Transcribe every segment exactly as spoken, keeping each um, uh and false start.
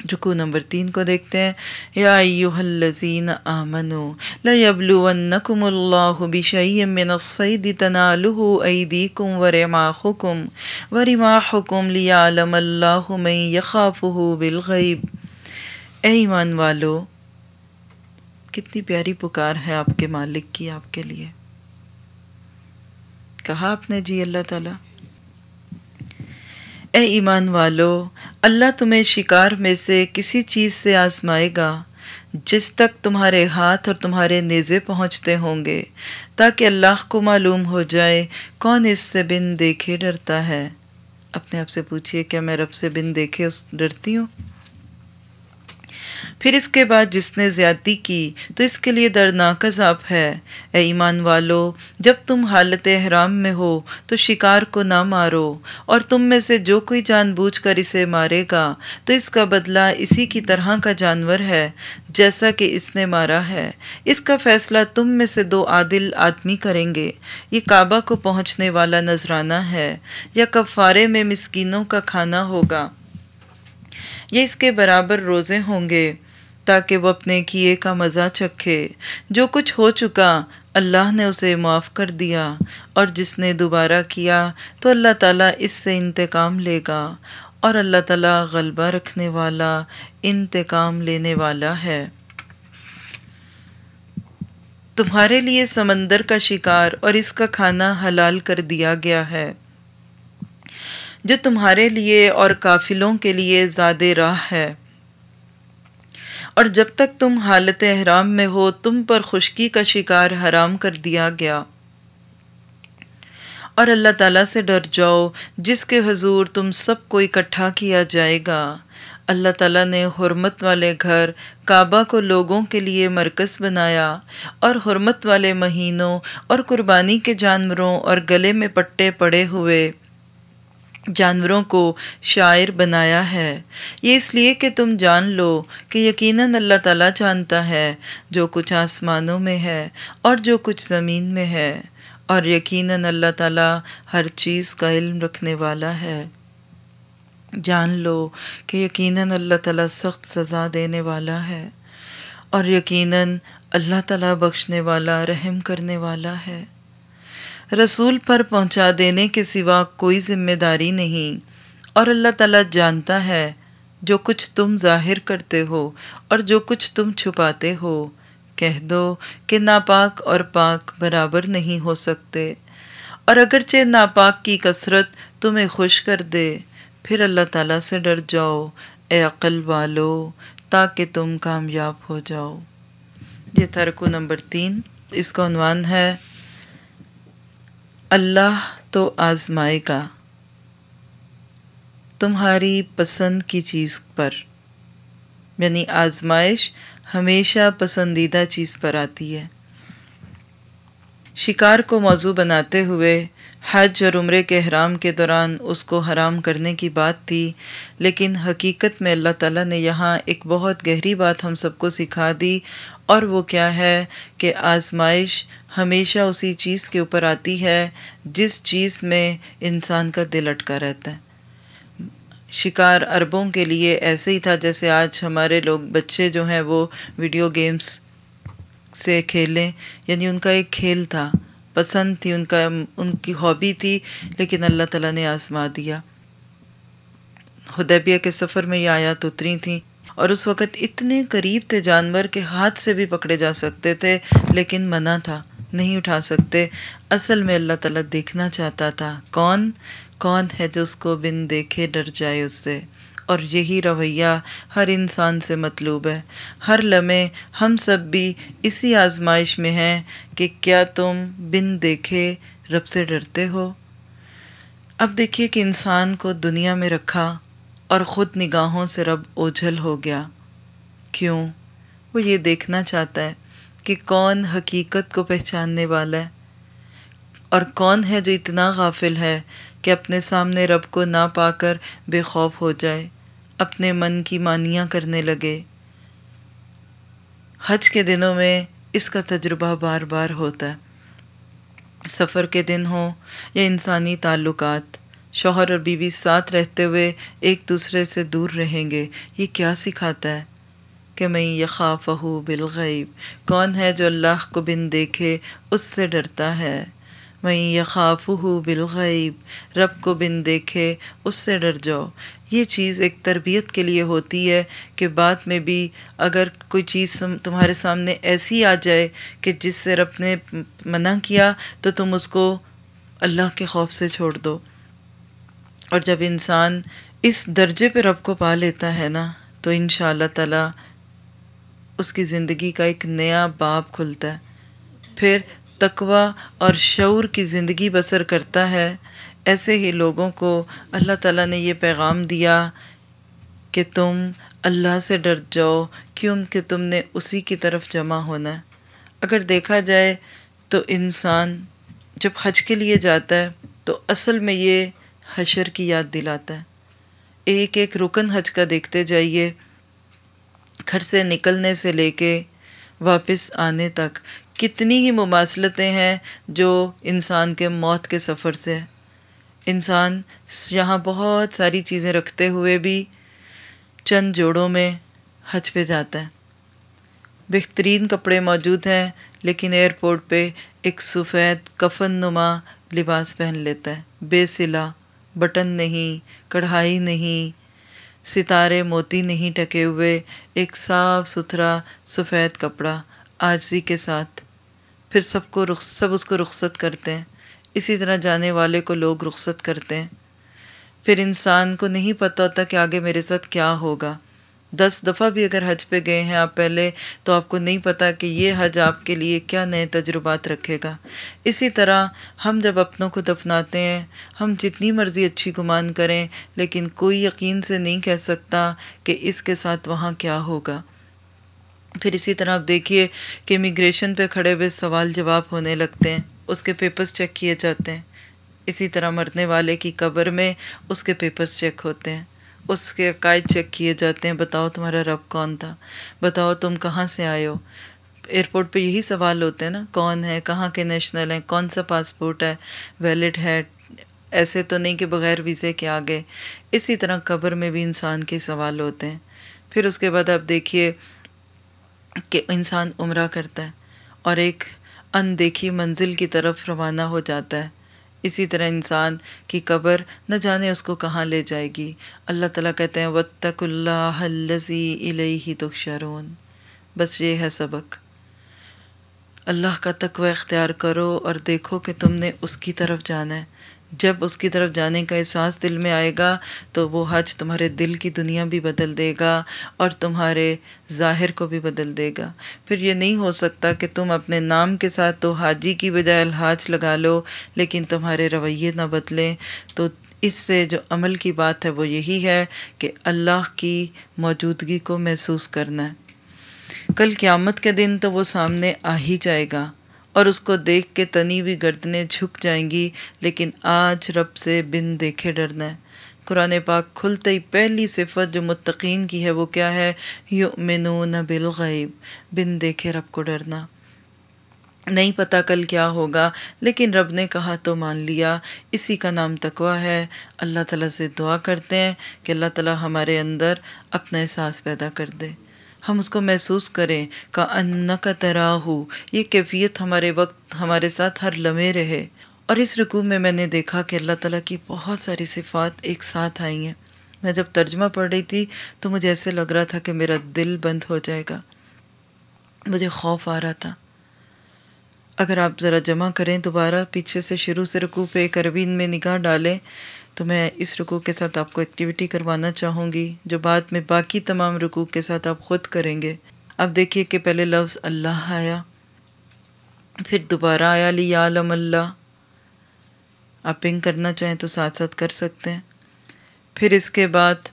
رکوع نمبر تین کو دیکھتے ہیں۔ یا ایھا الذین آمنوا لیبلونکم اللہ بشیء من الصید تنالہ ایدیکم ورماحکم ورماحکم لیعلم اللہ من یخافہ بالغیب۔ اے ایمان والو، کتنی پیاری پکار ہے آپ کے مالک کی آپ کے لیے۔ کہا آپ نے جی اللہ تعالیٰ، اے ایمان والو، اللہ تمہیں شکار میں سے کسی چیز سے آزمائے گا جس تک تمہارے ہاتھ اور تمہارے نیزے پہنچتے ہوں گے، تاکہ اللہ کو معلوم ہو جائے کون اس سے بن دیکھے ڈرتا ہے۔ اپنے آپ سے پوچھئے، کیا میں رب سے بن دیکھے اس ڈرتی ہوں؟ پھر اس کے بعد جس نے زیادتی کی تو اس کے لیے دردناک عذاب ہے۔ اے ایمان والو، جب تم حالت احرام میں ہو تو شکار کو نہ مارو، اور تم میں سے جو کوئی جان بوجھ کر اسے مارے گا تو اس کا بدلہ اسی کی طرح کا جانور ہے جیسا کہ اس نے مارا ہے۔ اس کا فیصلہ تم میں سے دو عادل آدمی کریں گے۔ یہ کعبہ کو پہنچنے والا نذرانہ ہے یا کفارے میں مسکینوں کا کھانا ہوگا، یہ اس کے برابر روزے ہوں گے تاکہ وہ اپنے کیے کا مزہ چکھے۔ جو کچھ ہو چکا اللہ نے اسے معاف کر دیا، اور جس نے دوبارہ کیا تو اللہ تعالیٰ اس سے انتقام لے گا، اور اللہ تعالیٰ غلبہ رکھنے والا، انتقام لینے والا ہے۔ تمہارے لیے سمندر کا شکار اور اس کا کھانا حلال کر دیا گیا ہے، جو تمہارے لیے اور قافلوں کے لیے زاد راہ ہے، اور جب تک تم حالت احرام میں ہو تم پر خشکی کا شکار حرام کر دیا گیا۔ اور اللہ تعالیٰ سے ڈر جاؤ جس کے حضور تم سب کو اکٹھا کیا جائے گا۔ اللہ تعالیٰ نے حرمت والے گھر کعبہ کو لوگوں کے لیے مرکز بنایا، اور حرمت والے مہینوں اور قربانی کے جانوروں اور گلے میں پٹے پڑے ہوئے جانوروں کو شاعر بنایا ہے۔ یہ اس لیے کہ تم جان لو کہ یقیناً اللہ تعالیٰ جانتا ہے جو کچھ آسمانوں میں ہے اور جو کچھ زمین میں ہے، اور یقیناً اللہ تعالیٰ ہر چیز کا علم رکھنے والا ہے۔ جان لو کہ یقیناً اللہ تعالیٰ سخت سزا دینے والا ہے، اور یقیناً اللہ تعالیٰ بخشنے والا، رحم کرنے والا ہے۔ رسول پر پہنچا دینے کے سوا کوئی ذمہ داری نہیں، اور اللہ تعالیٰ جانتا ہے جو کچھ تم ظاہر کرتے ہو اور جو کچھ تم چھپاتے ہو۔ کہہ دو کہ ناپاک اور پاک برابر نہیں ہو سکتے، اور اگرچہ ناپاک کی کثرت تمہیں خوش کر دے، پھر اللہ تعالیٰ سے ڈر جاؤ اے عقل والو، تاکہ تم کامیاب ہو جاؤ۔ یہ تھا رکوع نمبر تین۔ اس کا عنوان ہے اللہ تو آزمائے گا تمہاری پسند کی چیز پر، یعنی آزمائش ہمیشہ پسندیدہ چیز پر آتی ہے۔ شکار کو موضوع بناتے ہوئے حج اور عمرے کے احرام کے دوران اس کو حرام کرنے کی بات تھی، لیکن حقیقت میں اللہ تعالیٰ نے یہاں ایک بہت گہری بات ہم سب کو سکھا دی، اور وہ کیا ہے کہ آزمائش ہمیشہ اسی چیز کے اوپر آتی ہے جس چیز میں انسان کا دل اٹکا رہتا ہے۔ شکار عربوں کے لیے ایسے ہی تھا جیسے آج ہمارے لوگ بچے جو ہیں وہ ویڈیو گیمز سے کھیلیں، یعنی ان کا ایک کھیل تھا، پسند تھی، ان کا ان کی ہابی تھی، لیکن اللہ تعالیٰ نے آزما دیا۔ حدیبیہ کے سفر میں یہ آیات اتری تھیں، اور اس وقت اتنے قریب تھے جانور کہ ہاتھ سے بھی پکڑے جا سکتے تھے، لیکن منع تھا، نہیں اٹھا سکتے۔ اصل میں اللہ تعالیٰ دیکھنا چاہتا تھا کون کون ہے جو اس کو بن دیکھے ڈر جائے اس سے، اور یہی رویہ ہر انسان سے مطلوب ہے۔ ہر لمحے ہم سب بھی اسی آزمائش میں ہیں کہ کیا تم بن دیکھے رب سے ڈرتے ہو؟ اب دیکھیے کہ انسان کو دنیا میں رکھا اور خود نگاہوں سے رب اوجھل ہو گیا۔ کیوں؟ وہ یہ دیکھنا چاہتا ہے کہ کون حقیقت کو پہچاننے والا ہے، اور کون ہے جو اتنا غافل ہے کہ اپنے سامنے رب کو نہ پا کر بے خوف ہو جائے، اپنے من کی مانیاں کرنے لگے۔ حج کے دنوں میں اس کا تجربہ بار بار ہوتا ہے، سفر کے دن ہوں یا انسانی تعلقات۔ شوہر اور بیوی ساتھ رہتے ہوئے ایک دوسرے سے دور رہیں گے۔ یہ کیا سکھاتا ہے کہ من یخافہ بالغیب، کون ہے جو اللہ کو بن دیکھے اس سے ڈرتا ہے۔ من یخافہ بالغیب، رب کو بن دیکھے اس سے ڈر جاؤ۔ یہ چیز ایک تربیت کے لیے ہوتی ہے کہ بعد میں بھی اگر کوئی چیز تمہارے سامنے ایسی آ جائے کہ جس سے رب نے منع کیا تو تم اس کو اللہ کے خوف سے چھوڑ دو۔ اور جب انسان اس درجے پہ رب کو پا لیتا ہے نا تو انشاءاللہ تعالی اس کی زندگی کا ایک نیا باب کھلتا ہے، پھر تقوی اور شعور کی زندگی بسر کرتا ہے۔ ایسے ہی لوگوں کو اللہ تعالیٰ نے یہ پیغام دیا کہ تم اللہ سے ڈر جاؤ، کیونکہ تم نے اسی کی طرف جمع ہونا ہے۔ اگر دیکھا جائے تو انسان جب حج کے لیے جاتا ہے تو اصل میں یہ حشر کی یاد دلاتا ہے۔ ایک ایک رکن حج کا دیکھتے جائیے، گھر سے نکلنے سے لے کے واپس آنے تک کتنی ہی مماثلتیں ہیں جو انسان کے موت کے سفر سے ہے۔ انسان یہاں بہت ساری چیزیں رکھتے ہوئے بھی چند جوڑوں میں حج پہ جاتا ہے، بہترین کپڑے موجود ہیں لیکن ایئرپورٹ پہ ایک سفید کفن نما لباس پہن لیتا ہے، بے سلا، بٹن نہیں، کڑھائی نہیں، ستارے موتی نہیں ٹکے ہوئے، ایک صاف ستھرا سفید کپڑا عاجزی کے ساتھ۔ پھر سب کو رخ سب اس کو رخصت کرتے ہیں، اسی طرح جانے والے کو لوگ رخصت کرتے ہیں۔ پھر انسان کو نہیں پتہ ہوتا کہ آگے میرے ساتھ کیا ہوگا۔ دس دفعہ بھی اگر حج پہ گئے ہیں آپ پہلے تو آپ کو نہیں پتہ کہ یہ حج آپ کے لیے کیا نئے تجربات رکھے گا۔ اسی طرح ہم جب اپنوں کو دفناتے ہیں، ہم جتنی مرضی اچھی گمان کریں لیکن کوئی یقین سے نہیں کہہ سکتا کہ اس کے ساتھ وہاں کیا ہوگا۔ پھر اسی طرح آپ دیکھیے کہ امیگریشن پہ کھڑے ہوئے سوال جواب ہونے لگتے ہیں، اس کے پیپرز چیک کیے جاتے ہیں۔ اسی طرح مرنے والے کی قبر میں اس کے پیپرز چیک ہوتے ہیں، اس کے عقائد چیک کیے جاتے ہیں۔ بتاؤ تمہارا رب کون تھا، بتاؤ تم کہاں سے آئے ہو۔ ایئرپورٹ پہ یہی سوال ہوتے ہیں نا، کون ہے، کہاں کے نیشنل ہیں، کون سا پاسپورٹ ہے، ویلڈ ہے، ایسے تو نہیں کہ بغیر ویزے کے آگے۔ اسی طرح قبر میں بھی انسان کے سوال ہوتے ہیں۔ پھر اس کے بعد آپ دیکھیے کہ انسان عمرہ کرتا ہے اور ایک اندیکھی منزل کی طرف روانہ ہو جاتا ہے۔ اسی طرح انسان کی قبر نہ جانے اس کو کہاں لے جائے گی۔ اللہ تعالیٰ کہتے ہیں وَاتَّقُوا اللَّهَ الَّذِي إِلَيْهِ تُحْشَرُونَ، بس یہ ہے سبق۔ اللہ کا تقوی اختیار کرو اور دیکھو کہ تم نے اس کی طرف جانا ہے۔ جب اس کی طرف جانے کا احساس دل میں آئے گا تو وہ حج تمہارے دل کی دنیا بھی بدل دے گا اور تمہارے ظاہر کو بھی بدل دے گا۔ پھر یہ نہیں ہو سکتا کہ تم اپنے نام کے ساتھ تو حاجی کی بجائے الحاج لگا لو لیکن تمہارے رویے نہ بدلیں۔ تو اس سے جو عمل کی بات ہے وہ یہی ہے کہ اللہ کی موجودگی کو محسوس کرنا ہے۔ کل قیامت کے دن تو وہ سامنے آ ہی جائے گا اور اس کو دیکھ کے تنی ہوئی گردنیں جھک جائیں گی، لیکن آج رب سے بن دیکھے ڈرنا ہے۔ قرآن پاک کھلتے ہی پہلی صفت جو متقین کی ہے وہ کیا ہے؟ یؤمنون بالغیب، بن دیکھے رب کو ڈرنا۔ نہیں پتہ کل کیا ہوگا لیکن رب نے کہا تو مان لیا، اسی کا نام تقوی ہے۔ اللہ تعالیٰ سے دعا کرتے ہیں کہ اللہ تعالیٰ ہمارے اندر اپنا احساس پیدا کر دے، ہم اس کو محسوس کریں کأنک تراہ، یہ کیفیت ہمارے وقت ہمارے ساتھ ہر لمحے رہے۔ اور اس رکوع میں میں نے دیکھا کہ اللہ تعالیٰ کی بہت ساری صفات ایک ساتھ آئی ہیں۔ میں جب ترجمہ پڑھ رہی تھی تو مجھے ایسے لگ رہا تھا کہ میرا دل بند ہو جائے گا، مجھے خوف آ رہا تھا۔ اگر آپ ذرا جمع کریں دوبارہ پیچھے سے شروع سے رکوع پہ ایک عربین میں نگاہ ڈالیں تو میں اس رکوع کے ساتھ آپ کو ایکٹیویٹی کروانا چاہوں گی جو بعد میں باقی تمام رکوع کے ساتھ آپ خود کریں گے۔ اب دیکھیے کہ پہلے لفظ اللہ آیا، پھر دوبارہ آیا لیعلم اللہ، آپ پنگ کرنا چاہیں تو ساتھ ساتھ کر سکتے ہیں۔ پھر اس کے بعد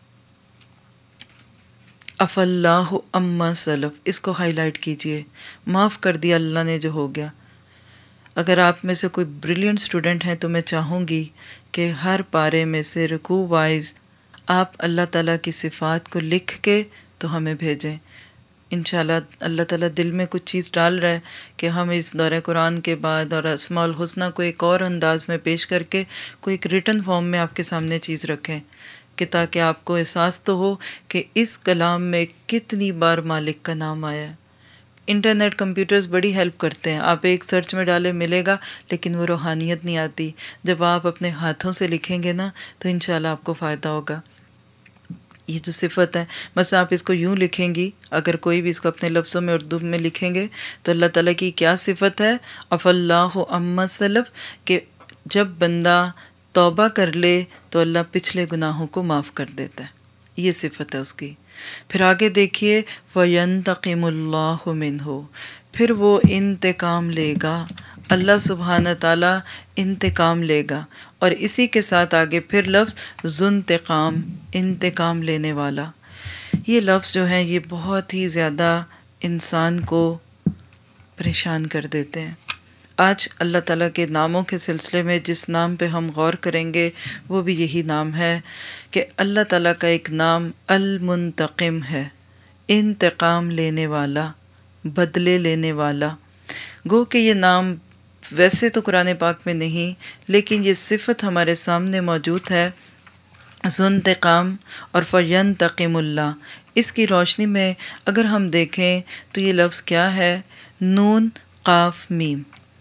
اف اللہ اما سلف، اس کو ہائی لائٹ کیجئے، معاف کر دیا اللہ نے جو ہو گیا۔ اگر آپ میں سے کوئی بریلینٹ اسٹوڈنٹ ہیں تو میں چاہوں گی کہ ہر پارے میں سے رکوع وائز آپ اللہ تعالیٰ کی صفات کو لکھ کے تو ہمیں بھیجیں۔ انشاءاللہ اللہ تعالیٰ دل میں کچھ چیز ڈال رہا ہے کہ ہم اس دورہ قرآن کے بعد اور اسماء الحسنہ کو ایک اور انداز میں پیش کر کے کوئی ایک ریٹن فارم میں آپ کے سامنے چیز رکھیں، کہ تاکہ آپ کو احساس تو ہو کہ اس کلام میں کتنی بار مالک کا نام آیا ہے۔ انٹرنیٹ کمپیوٹرز بڑی ہیلپ کرتے ہیں، آپ ایک سرچ میں ڈالے ملے گا، لیکن وہ روحانیت نہیں آتی۔ جب آپ اپنے ہاتھوں سے لکھیں گے نا تو انشاءاللہ آپ کو فائدہ ہوگا۔ یہ جو صفت ہے، مثلا آپ اس کو یوں لکھیں گی، اگر کوئی بھی اس کو اپنے لفظوں میں اردو میں لکھیں گے تو اللہ تعالیٰ کی کیا صفت ہے؟ اف اللہ عما سلف، کہ جب بندہ توبہ کر لے تو اللہ پچھلے گناہوں کو معاف کر دیتا ہے، یہ صفت ہے اس کی۔ پھر آگے دیکھیے وَيَنْتَقِمُ اللَّهُ مِنْهُ، پھر وہ انتقام لے گا، اللہ سبحانہ تعالیٰ انتقام لے گا۔ اور اسی کے ساتھ آگے پھر لفظ ذو انتقام، انتقام لینے والا، یہ لفظ جو ہیں یہ بہت ہی زیادہ انسان کو پریشان کر دیتے ہیں۔ آج اللہ تعالیٰ کے ناموں کے سلسلے میں جس نام پہ ہم غور کریں گے وہ بھی یہی نام ہے کہ اللہ تعالیٰ کا ایک نام المنتقم ہے، انتقام لینے والا، بدلے لینے والا۔ گو کہ یہ نام ویسے تو قرآن پاک میں نہیں، لیکن یہ صفت ہمارے سامنے موجود ہے، ذو انتقام اور فینتقم اللہ۔ اس کی روشنی میں اگر ہم دیکھیں تو یہ لفظ کیا ہے؟ نون قاف میم،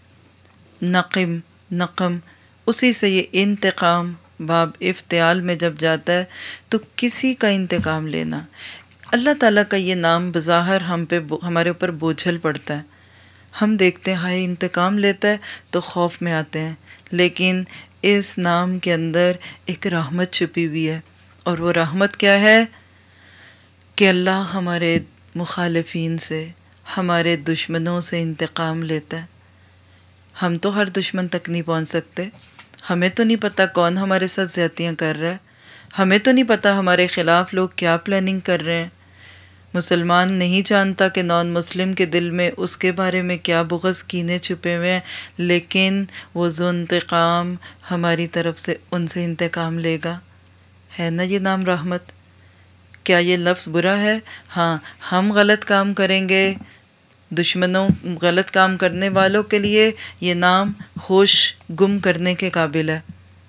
نقم، نقم، اسی سے یہ انتقام باب افتعال میں جب جاتا ہے تو کسی کا انتقام لینا۔ اللہ تعالیٰ کا یہ نام بظاہر ہم پہ ہمارے اوپر بوجھل پڑتا ہے، ہم دیکھتے ہیں ہائے انتقام لیتا ہے تو خوف میں آتے ہیں، لیکن اس نام کے اندر ایک رحمت چھپی ہوئی ہے، اور وہ رحمت کیا ہے؟ کہ اللہ ہمارے مخالفین سے، ہمارے دشمنوں سے انتقام لیتا ہے۔ ہم تو ہر دشمن تک نہیں پہنچ سکتے، ہمیں تو نہیں پتہ کون ہمارے ساتھ زیادتیاں کر رہا ہے، ہمیں تو نہیں پتہ ہمارے خلاف لوگ کیا پلاننگ کر رہے ہیں۔ مسلمان نہیں جانتا کہ نان مسلم کے دل میں اس کے بارے میں کیا بغض کینے چھپے ہوئے ہیں، لیکن وہ ذو انتقام ہماری طرف سے ان سے انتقام لے گا۔ ہے نا یہ نام رحمت؟ کیا یہ لفظ برا ہے؟ ہاں، ہم غلط کام کریں گے، دشمنوں غلط کام کرنے والوں کے لیے یہ نام ہوش گم کرنے کے قابل ہے،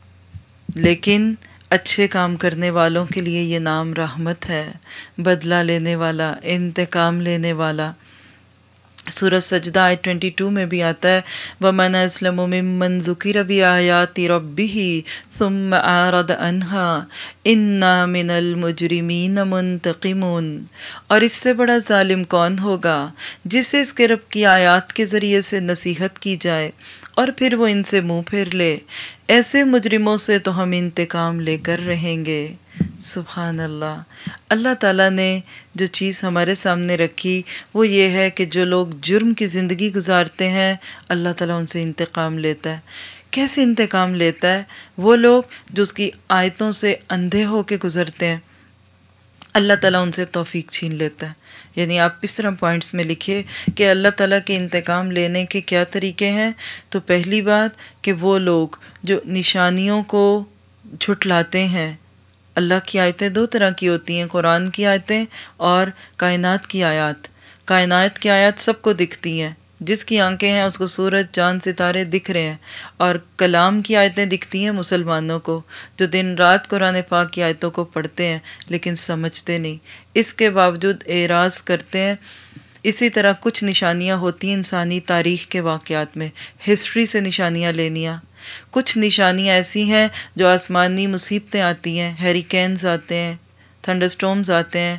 لیکن اچھے کام کرنے والوں کے لیے یہ نام رحمت ہے، بدلہ لینے والا، انتقام لینے والا۔ سورہ سجدہ آیت بائیس میں بھی آتا ہے وَمَنْ أَظْلَمُ مِمَّنْ ذُكِرَ بِآيَاتِ رَبِّهِ ثُمَّ أَعْرَضَ عَنْهَا إِنَّا مِنَ الْمُجْرِمِينَ مُنْتَقِمُونَ، اور اس سے بڑا ظالم کون ہوگا جسے اس کے رب کی آیات کے ذریعے سے نصیحت کی جائے اور پھر وہ ان سے منہ پھیر لے، ایسے مجرموں سے تو ہم انتقام لے کر رہیں گے۔ سبحان اللہ۔ اللہ تعالیٰ نے جو چیز ہمارے سامنے رکھی وہ یہ ہے کہ جو لوگ جرم کی زندگی گزارتے ہیں اللہ تعالیٰ ان سے انتقام لیتا ہے۔ کیسے انتقام لیتا ہے؟ وہ لوگ جو اس کی آیتوں سے اندھے ہو کے گزرتے ہیں، اللہ تعالیٰ ان سے توفیق چھین لیتا ہے۔ یعنی آپ اس طرح پوائنٹس میں لکھیے کہ اللہ تعالیٰ کے انتقام لینے کے کیا طریقے ہیں۔ تو پہلی بات کہ وہ لوگ جو نشانیوں کو جھٹلاتے ہیں، اللہ کی آیتیں دو طرح کی ہوتی ہیں، قرآن کی آیتیں اور کائنات کی آیات۔ کائنات کی آیات سب کو دکھتی ہیں، جس کی آنکھیں ہیں اس کو سورج چاند ستارے دکھ رہے ہیں، اور کلام کی آیتیں دکھتی ہیں مسلمانوں کو جو دن رات قرآن پاک کی آیتوں کو پڑھتے ہیں لیکن سمجھتے نہیں، اس کے باوجود اعراض کرتے ہیں۔ اسی طرح کچھ نشانیاں ہوتی ہیں انسانی تاریخ کے واقعات میں، ہسٹری سے نشانیاں لینیاں۔ کچھ نشانیاں ایسی ہیں جو آسمانی مصیبتیں آتی ہیں، ہیریکینز آتے ہیں، تھنڈر سٹورمز آتے ہیں،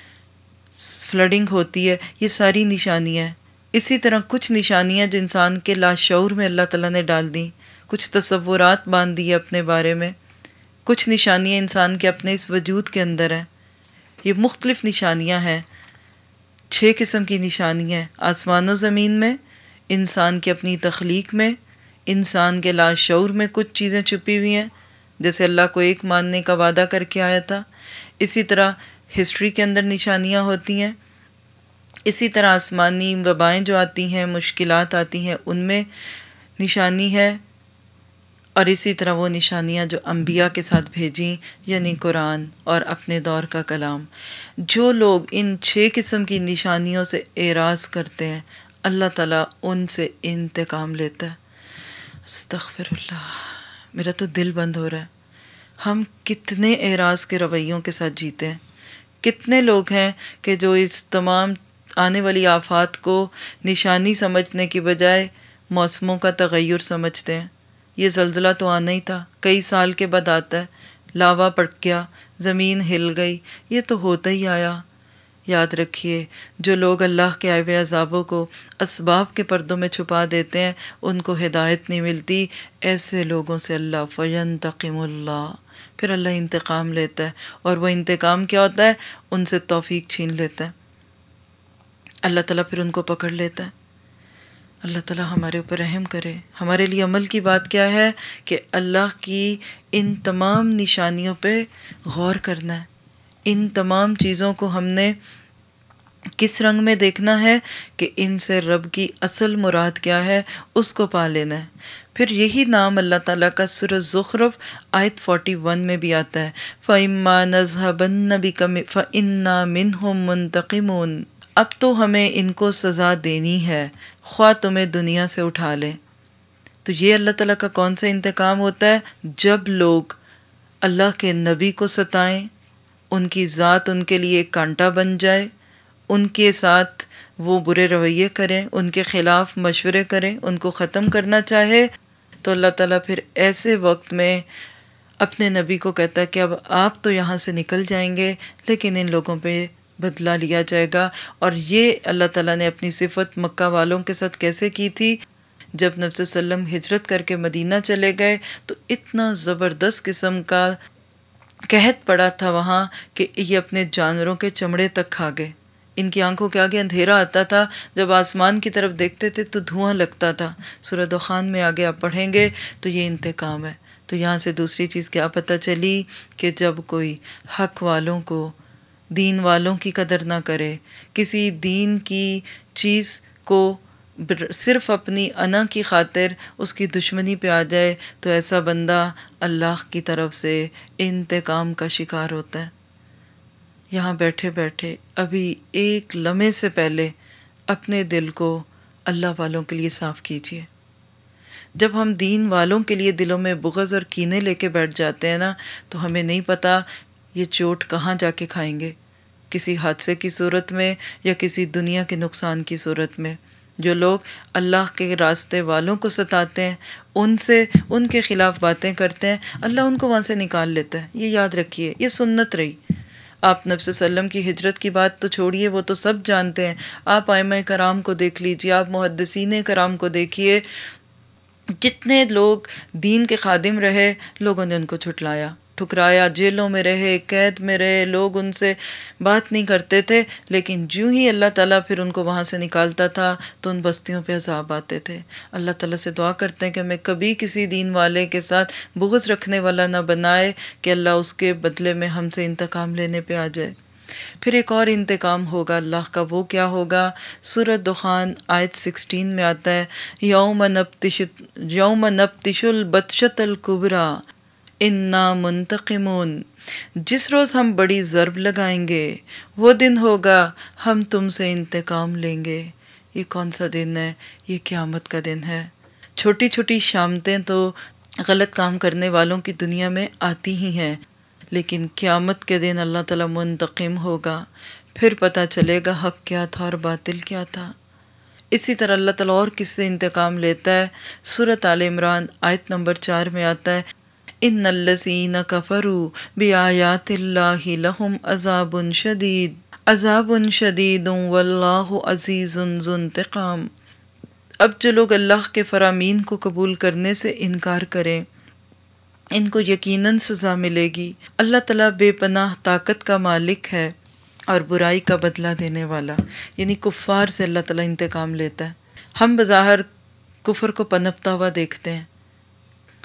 فلڈنگ ہوتی ہے، یہ ساری نشانیاں ہیں۔ اسی طرح کچھ نشانیاں جو انسان کے لاشعور میں اللہ تعالیٰ نے ڈال دیں، کچھ تصورات باندھ دی اپنے بارے میں، کچھ نشانیاں انسان کے اپنے اس وجود کے اندر ہیں۔ یہ مختلف نشانیاں ہیں، چھ قسم کی نشانیاں ہیں، آسمان و زمین میں، انسان کی اپنی تخلیق میں، انسان کے لاشعور میں کچھ چیزیں چھپی ہوئی ہیں جیسے اللہ کو ایک ماننے کا وعدہ کر کے آیا تھا، اسی طرح ہسٹری کے اندر نشانیاں ہوتی ہیں، اسی طرح آسمانی وبائیں جو آتی ہیں، مشکلات آتی ہیں، ان میں نشانی ہے، اور اسی طرح وہ نشانیاں جو انبیاء کے ساتھ بھیجیں، یعنی قرآن اور اپنے دور کا کلام، جو لوگ ان چھ قسم کی نشانیوں سے اعراض کرتے ہیں اللہ تعالیٰ ان سے انتقام لیتا ہے۔ استغفر اللہ، میرا تو دل بند ہو رہا ہے۔ ہم کتنے اعراض کے رویوں کے ساتھ جیتے ہیں، کتنے لوگ ہیں کہ جو اس تمام آنے والی آفات کو نشانی سمجھنے کی بجائے موسموں کا تغیر سمجھتے ہیں۔ یہ زلزلہ تو آنا ہی تھا، کئی سال کے بعد آتا ہے، لاوا پڑ گیا، زمین ہل گئی، یہ تو ہوتا ہی آیا۔ یاد رکھیے، جو لوگ اللہ کے آئے ہوئے عذابوں کو اسباب کے پردوں میں چھپا دیتے ہیں ان کو ہدایت نہیں ملتی۔ ایسے لوگوں سے اللہ فینتقم اللہ، پھر اللہ انتقام لیتا ہے، اور وہ انتقام کیا ہوتا ہے؟ ان سے توفیق چھین لیتا ہے، اللہ تعالیٰ پھر ان کو پکڑ لیتا ہے۔ اللہ تعالیٰ ہمارے اوپر رحم کرے۔ ہمارے لیے عمل کی بات کیا ہے کہ اللہ کی ان تمام نشانیوں پہ غور کرنا ہے، ان تمام چیزوں کو ہم نے کس رنگ میں دیکھنا ہے کہ ان سے رب کی اصل مراد کیا ہے، اس کو پا لینا ہے۔ پھر یہی نام اللہ تعالیٰ کا سورہ زخرف آیت اکیالیس میں بھی آتا ہے، فَإِمَّا نَذْهَبَنَّ بِكَ فَإِنَّا مِنْهُمْ مُنْتَقِمُونَ، اب تو ہمیں ان کو سزا دینی ہے، خواہ تمہیں دنیا سے اٹھا لیں۔ تو یہ اللہ تعالیٰ کا کون سا انتقام ہوتا ہے؟ جب لوگ اللہ کے نبی کو ستائیں، ان کی ذات ان کے لیے ایک کانٹا بن جائے، ان کے ساتھ وہ برے رویے کریں، ان کے خلاف مشورے کریں، ان کو ختم کرنا چاہے، تو اللہ تعالیٰ پھر ایسے وقت میں اپنے نبی کو کہتا ہے کہ اب آپ تو یہاں سے نکل جائیں گے، لیکن ان لوگوں پہ بدلہ لیا جائے گا۔ اور یہ اللہ تعالیٰ نے اپنی صفت مکہ والوں کے ساتھ کیسے کی تھی؟ جب نبی صلی اللہ علیہ وسلم ہجرت کر کے مدینہ چلے گئے تو اتنا زبردست قسم کا قحط پڑا تھا وہاں کہ یہ اپنے جانوروں کے چمڑے تک کھا گئے۔ ان کی آنکھوں کے آگے اندھیرا آتا تھا، جب آسمان کی طرف دیکھتے تھے تو دھواں لگتا تھا۔ سورہ دخان میں آگے آپ پڑھیں گے تو یہ انتقام ہے۔ تو یہاں سے دوسری چیز کیا پتہ چلی کہ جب کوئی حق والوں کو، دین والوں کی قدر نہ کرے، کسی دین کی چیز کو صرف اپنی انا کی خاطر اس کی دشمنی پہ آ جائے، تو ایسا بندہ اللہ کی طرف سے انتقام کا شکار ہوتا ہے۔ یہاں بیٹھے بیٹھے ابھی ایک لمحے سے پہلے اپنے دل کو اللہ والوں کے لیے صاف کیجیے۔ جب ہم دین والوں کے لیے دلوں میں بغض اور کینے لے کے بیٹھ جاتے ہیں نا، تو ہمیں نہیں پتہ یہ چوٹ کہاں جا کے کھائیں گے، کسی حادثے کی صورت میں یا کسی دنیا کے نقصان کی صورت میں۔ جو لوگ اللہ کے راستے والوں کو ستاتے ہیں، ان سے ان کے خلاف باتیں کرتے ہیں، اللہ ان کو وہاں سے نکال لیتا ہے۔ یہ یاد رکھیے، یہ سنت رہی۔ آپ نبی صلی اللہ علیہ وسلم کی ہجرت کی بات تو چھوڑیے، وہ تو سب جانتے ہیں۔ آپ ائمہ کرام کو دیکھ لیجیے، آپ محدثین کرام کو دیکھیے، جتنے لوگ دین کے خادم رہے، لوگوں نے ان کو جھٹلایا، ٹھکرایا، جیلوں میں رہے، قید میں رہے، لوگ ان سے بات نہیں کرتے تھے، لیکن جو ہی اللہ تعالیٰ پھر ان کو وہاں سے نکالتا تھا تو ان بستیوں پہ عذاب آتے تھے۔ اللہ تعالیٰ سے دعا کرتے ہیں کہ ہمیں کبھی کسی دین والے کے ساتھ بغض رکھنے والا نہ بنائے کہ اللہ اس کے بدلے میں ہم سے انتقام لینے پہ آ جائے۔ پھر ایک اور انتقام ہوگا اللہ کا، وہ کیا ہوگا؟ سورہ دخان آیت سکسٹین میں آتا ہے، یوم نبتش یوم نبتش البطشۃ الکبریٰ انا منتقمون، جس روز ہم بڑی ضرب لگائیں گے وہ دن ہوگا ہم تم سے انتقام لیں گے۔ یہ کون سا دن ہے؟ یہ قیامت کا دن ہے۔ چھوٹی چھوٹی شامتیں تو غلط کام کرنے والوں کی دنیا میں آتی ہی ہیں، لیکن قیامت کے دن اللہ تعالیٰ منتقم ہوگا، پھر پتہ چلے گا حق کیا تھا اور باطل کیا تھا۔ اسی طرح اللہ تعالیٰ اور کس سے انتقام لیتا ہے؟ سورۃ آل عمران آیت نمبر چار میں آتا ہے، ان الذین کفروا بآیات اللہ لہم عذاب شدید عذاب شدید واللہ عزیز ذو انتقام۔ اب جو لوگ اللہ کے فرامین کو قبول کرنے سے انکار کریں، ان کو یقیناً سزا ملے گی۔ اللہ تعالیٰ بے پناہ طاقت کا مالک ہے اور برائی کا بدلہ دینے والا، یعنی کفار سے اللہ تعالیٰ انتقام لیتا ہے۔ ہم بظاہر کفر کو پنپتا ہوا دیکھتے ہیں،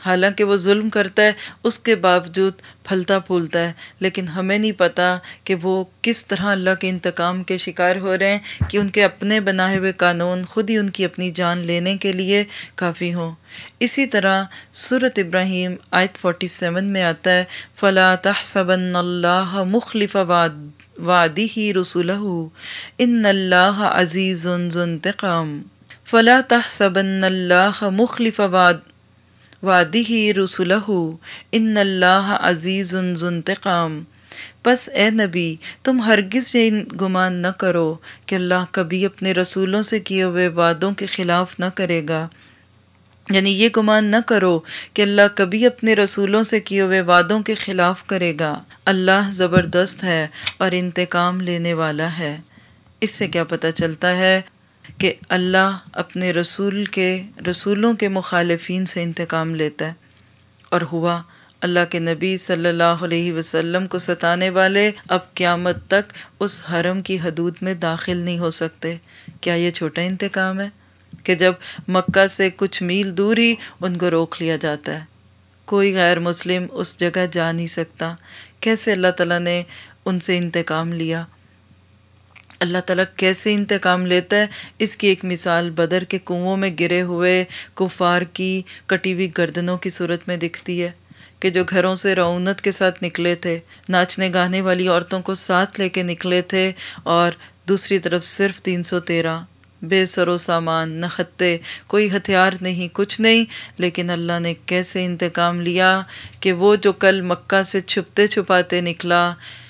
حالانکہ وہ ظلم کرتا ہے اس کے باوجود پھلتا پھولتا ہے، لیکن ہمیں نہیں پتہ کہ وہ کس طرح اللہ کے انتقام کے شکار ہو رہے ہیں کہ ان کے اپنے بنائے ہوئے قانون خود ہی ان کی اپنی جان لینے کے لیے کافی ہوں۔ اسی طرح سورۃ ابراہیم آیت سینتالیس میں آتا ہے فَلَا تَحْسَبَنَّ اللَّهَ مُخْلِفَ وَعْدِهِ رُسُلَهُ إِنَّ اللَّهَ عَزِيزٌ ذُو انتقام فَلَا تَحْسَبَنَّ اللَّهَ مُخْلِفَ وَعْدِهِ رُسُلَهُ إِنَّ اللَّهَ عَزِيزٌ ذُو انتقام۔ بس اے نبی تم ہرگز یہ گمان نہ کرو کہ اللہ کبھی اپنے رسولوں سے کیے ہوئے وعدوں کے خلاف نہ کرے گا، یعنی یہ گمان نہ کرو کہ اللہ کبھی اپنے رسولوں سے کیے ہوئے وعدوں کے خلاف کرے گا۔ اللہ زبردست ہے اور انتقام لینے والا ہے۔ اس سے کیا پتہ چلتا ہے کہ اللہ اپنے رسول کے رسولوں کے مخالفین سے انتقام لیتا ہے، اور ہوا اللہ کے نبی صلی اللہ علیہ وسلم کو ستانے والے اب قیامت تک اس حرم کی حدود میں داخل نہیں ہو سکتے۔ کیا یہ چھوٹا انتقام ہے کہ جب مکہ سے کچھ میل دور ہی ان کو روک لیا جاتا ہے، کوئی غیر مسلم اس جگہ جا نہیں سکتا؟ کیسے اللہ تعالیٰ نے ان سے انتقام لیا؟ اللہ تعالیٰ کیسے انتقام لیتا ہے اس کی ایک مثال بدر کے کنووں میں گرے ہوئے کفار کی کٹی ہوئی گردنوں کی صورت میں دکھتی ہے کہ جو گھروں سے رعونت کے ساتھ نکلے تھے، ناچنے گانے والی عورتوں کو ساتھ لے کے نکلے تھے، اور دوسری طرف صرف تین سو تیرہ بے سر و سامان، نہ خطے، کوئی ہتھیار نہیں، کچھ نہیں، لیکن اللہ نے کیسے انتقام لیا کہ وہ جو کل مکہ سے چھپتے چھپاتے نکلا،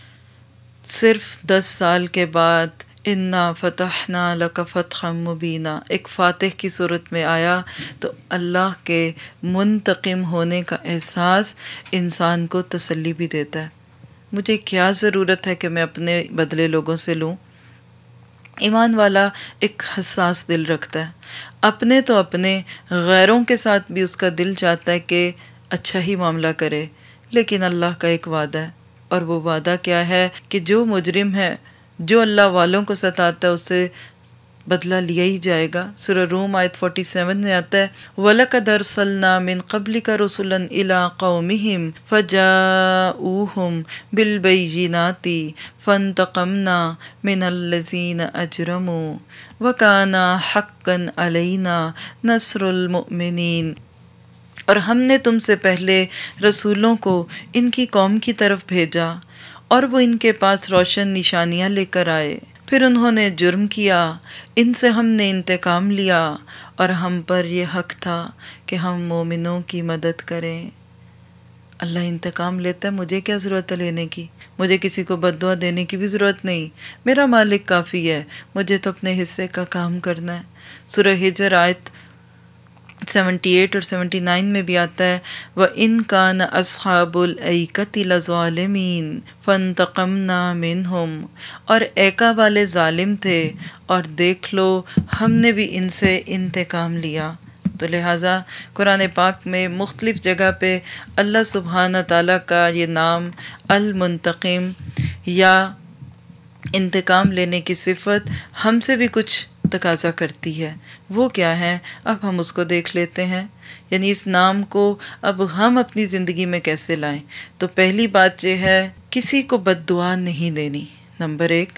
صرف دس سال کے بعد انا فتحنا لک فتحا مبینا ایک فاتح کی صورت میں آیا، تو اللہ کے منتقم ہونے کا احساس انسان کو تسلی بھی دیتا ہے۔ مجھے کیا ضرورت ہے کہ میں اپنے بدلے لوگوں سے لوں؟ ایمان والا ایک حساس دل رکھتا ہے، اپنے تو اپنے، غیروں کے ساتھ بھی اس کا دل چاہتا ہے کہ اچھا ہی معاملہ کرے، لیکن اللہ کا ایک وعدہ ہے، اور وہ وعدہ کیا ہے کہ جو مجرم ہے، جو اللہ والوں کو ستاتا ہے، اسے بدلہ لیا ہی جائے گا۔ سورہ روم آیت سینتالیس میں آتا ہے وَلَقَدْ أَرْسَلْنَا مِن قَبْلِكَ رُسُلًا إِلَىٰ قَوْمِهِمْ فَجَاءُوهُم بِالْبَيِّنَاتِ فَانْتَقَمْنَا مِنَ الَّذِينَ أَجْرَمُوا وَكَانَ حَقًّا عَلَيْنَا نَصْرُ الْمُؤْمِنِينَ۔ اور ہم نے تم سے پہلے رسولوں کو ان کی قوم کی طرف بھیجا، اور وہ ان کے پاس روشن نشانیاں لے کر آئے، پھر انہوں نے جرم کیا، ان سے ہم نے انتقام لیا، اور ہم پر یہ حق تھا کہ ہم مومنوں کی مدد کریں۔ اللہ انتقام لیتا ہے، مجھے کیا ضرورت ہے لینے کی؟ مجھے کسی کو بد دعا دینے کی بھی ضرورت نہیں، میرا مالک کافی ہے، مجھے تو اپنے حصے کا کام کرنا ہے۔ سورہ ہجر آیت اٹھہتر اور انہتر میں بھی آتا ہے وَإِن كَانَ أَصْحَابُ الْأَيْكَةِ لَظَالِمِينَ فَانْتَقَمْنَا مِنْهُمْ، اور ایکا والے ظالم تھے، اور دیکھ لو ہم نے بھی ان سے انتقام لیا۔ تو لہٰذا قرآن پاک میں مختلف جگہ پہ اللہ سبحانہ تعالیٰ کا یہ نام المنتقم یا انتقام لینے کی صفت ہم سے بھی کچھ تقاضا کرتی ہے۔ وہ کیا ہے؟ اب ہم اس کو دیکھ لیتے ہیں، یعنی اس نام کو اب ہم اپنی زندگی میں کیسے لائیں۔ تو پہلی بات یہ ہے کسی کو بد دعا نہیں دینی، نمبر ایک۔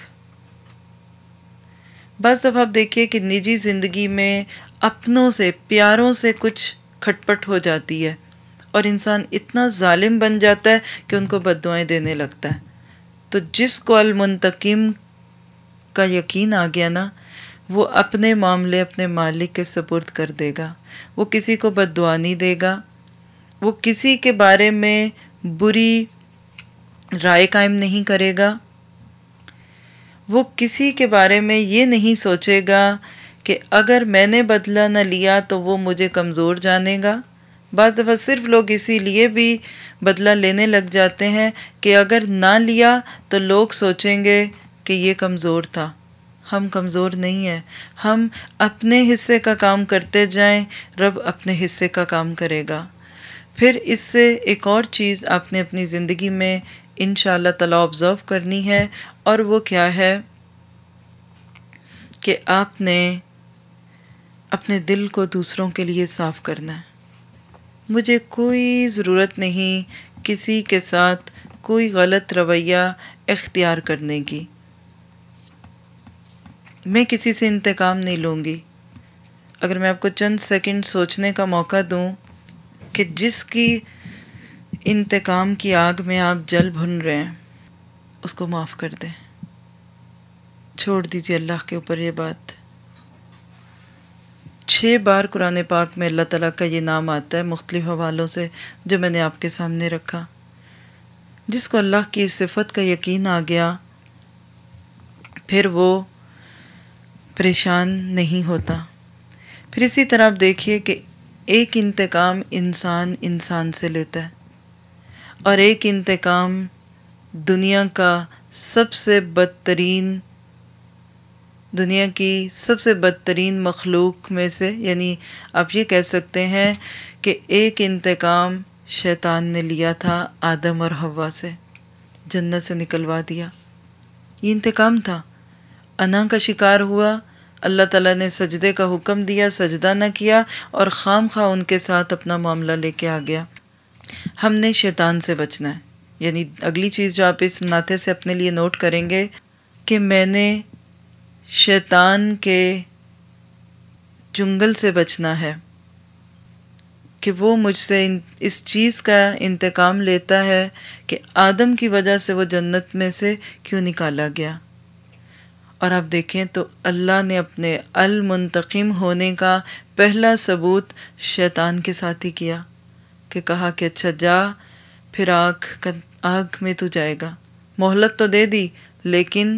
بعض دفعہ آپ دیکھیے کہ نجی زندگی میں اپنوں سے، پیاروں سے کچھ کھٹ پٹ ہو جاتی ہے، اور انسان اتنا ظالم بن جاتا ہے کہ ان کو بد دعائیں دینے لگتا ہے۔ تو جس کو المنتقم کا یقین آ گیا نا، وہ اپنے معاملے اپنے مالک کے سپرد کر دے گا، وہ کسی کو بد دعا نہیں دے گا، وہ کسی کے بارے میں بری رائے قائم نہیں کرے گا، وہ کسی کے بارے میں یہ نہیں سوچے گا کہ اگر میں نے بدلہ نہ لیا تو وہ مجھے کمزور جانے گا۔ بعض دفعہ صرف لوگ اسی لیے بھی بدلہ لینے لگ جاتے ہیں کہ اگر نہ لیا تو لوگ سوچیں گے کہ یہ کمزور تھا۔ ہم کمزور نہیں ہیں، ہم اپنے حصے کا کام کرتے جائیں، رب اپنے حصے کا کام کرے گا۔ پھر اس سے ایک اور چیز آپ نے اپنی زندگی میں انشاءاللہ تعالیٰ آبزرو کرنی ہے، اور وہ کیا ہے کہ آپ نے اپنے دل کو دوسروں کے لیے صاف کرنا ہے۔ مجھے کوئی ضرورت نہیں کسی کے ساتھ کوئی غلط رویہ اختیار کرنے کی، میں کسی سے انتقام نہیں لوں گی۔ اگر میں آپ کو چند سیکنڈ سوچنے کا موقع دوں کہ جس کی انتقام کی آگ میں آپ جل بھن رہے ہیں اس کو معاف کر دیں، چھوڑ دیجیے اللہ کے اوپر یہ بات۔ چھ بار قرآن پاک میں اللہ تعالیٰ کا یہ نام آتا ہے مختلف حوالوں سے، جو میں نے آپ کے سامنے رکھا۔ جس کو اللہ کی صفت کا یقین آ گیا پھر وہ پریشان نہیں ہوتا۔ پھر اسی طرح آپ دیکھیے کہ ایک انتقام انسان انسان سے لیتا ہے، اور ایک انتقام دنیا کا سب سے بدترین دنیا کی سب سے بدترین مخلوق میں سے، یعنی آپ یہ کہہ سکتے ہیں کہ ایک انتقام شیطان نے لیا تھا آدم اور حوا سے، جنت سے نکلوا دیا۔ یہ انتقام تھا، انا کا شکار ہوا، اللہ تعالیٰ نے سجدے کا حکم دیا، سجدہ نہ کیا اور خام خواہ ان کے ساتھ اپنا معاملہ لے کے آ گیا۔ ہم نے شیطان سے بچنا ہے۔ یعنی اگلی چیز جو آپ اس ناطے سے اپنے لیے نوٹ کریں گے کہ میں نے شیطان کے چنگل سے بچنا ہے کہ وہ مجھ سے اس چیز کا انتقام لیتا ہے کہ آدم کی وجہ سے وہ جنت میں سے کیوں نکالا گیا۔ اور آپ دیکھیں تو اللہ نے اپنے المنتقم ہونے کا پہلا ثبوت شیطان کے ساتھ ہی کیا کہ کہا کہ اچھا جا، پھر آگ کا آگ میں تو جائے گا۔ مہلت تو دے دی لیکن